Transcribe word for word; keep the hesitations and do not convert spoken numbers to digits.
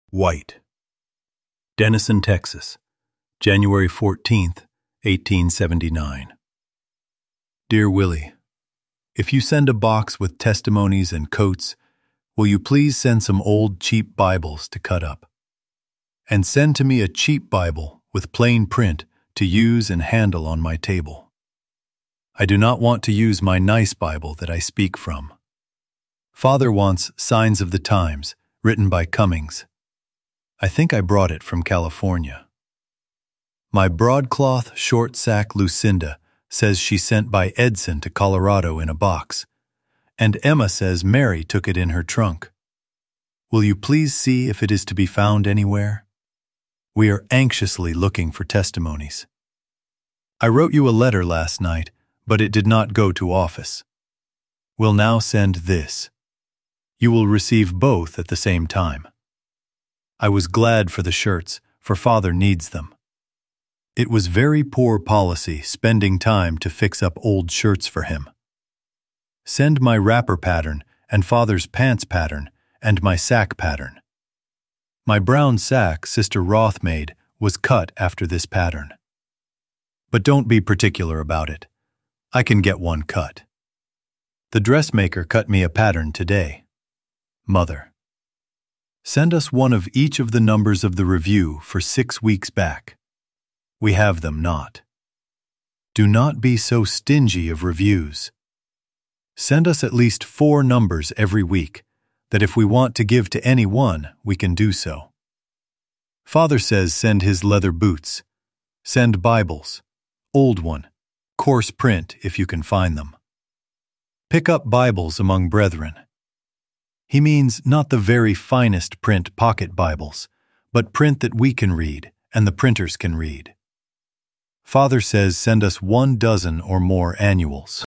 White. Denison, Texas, January fourteenth, eighteen seventy-nine. Dear Willie, if you send a box with testimonies and coats, will you please send some old cheap Bibles to cut up? And send to me a cheap Bible with plain print to use and handle on my table. I do not want to use my nice Bible that I speak from. Father wants Signs of the Times, written by Cummings. I think I brought it from California. My broadcloth short sack Lucinda says she sent by Edson to Colorado in a box, and Emma says Mary took it in her trunk. Will you please see if it is to be found anywhere? We are anxiously looking for testimonies. I wrote you a letter last night, but it did not go to office. Will now send this. You will receive both at the same time. I was glad for the shirts, for Father needs them. It was very poor policy spending time to fix up old shirts for him. Send my wrapper pattern and Father's pants pattern and my sack pattern. My brown sack Sister Roth made was cut after this pattern. But don't be particular about it. I can get one cut. The dressmaker cut me a pattern today. Mother. Send us one of each of the numbers of the review for six weeks back. We have them not. Do not be so stingy of reviews. Send us at least four numbers every week, that if we want to give to any one, we can do so. Father says send his leather boots. Send Bibles. Old one. Coarse print if you can find them. Pick up Bibles among brethren. He means not the very finest print pocket Bibles, but print that we can read and the printers can read. Father says send us one dozen or more annuals.